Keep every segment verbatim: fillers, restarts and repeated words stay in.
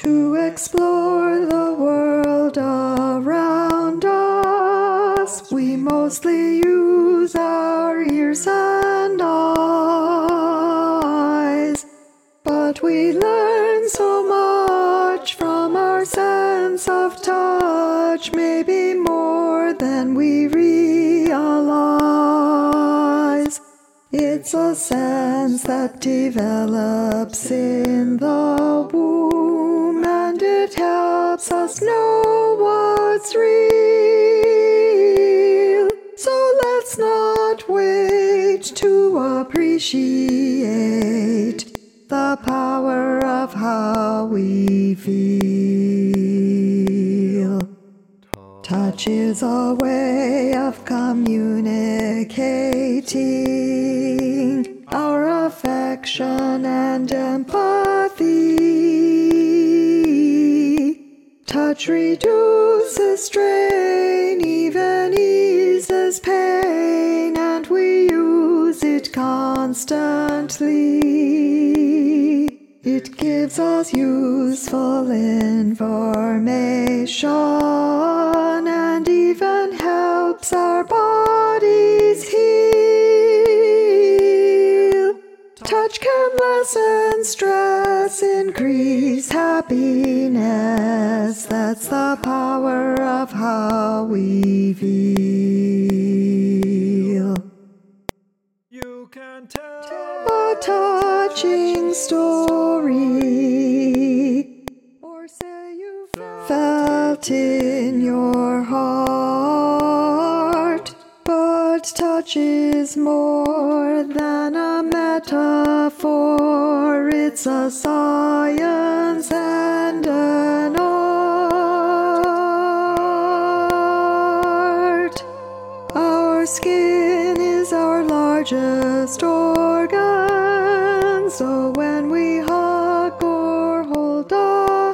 to explore the world around us. We mostly use our ears and eyes, but we learn so much from our sense of touch, maybe more than we realize. It's a sense that develops in the womb, and it helps us know what's real. So let's not wait to appreciate the power of how we feel. Touch is a way of communicating our affection and empathy. Touch reduces strain, even eases pain, and we use it constantly. It gives us useful information and even helps our bodies heal. Touch can lessen stress, increase happiness. That's the power of how we feel. You can tell A touching story, or say you felt in your heart. But touch is more than a metaphor, it's a science and an art. Our skin is our largest organ, so when we hug or hold a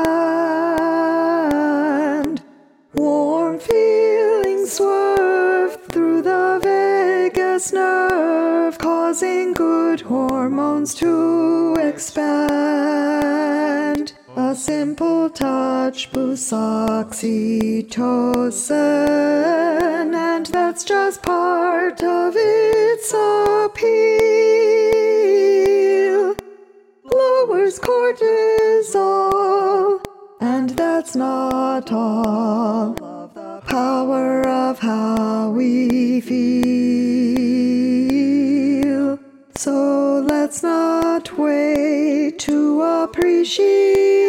hand, warm feelings swerve through the vagus nerve, causing good hormones to expand. A simple touch boosts oxytocin, and that's just part of its appeal. Lowers cortisol, and that's not all. Power of how we feel. So let's not wait to appreciate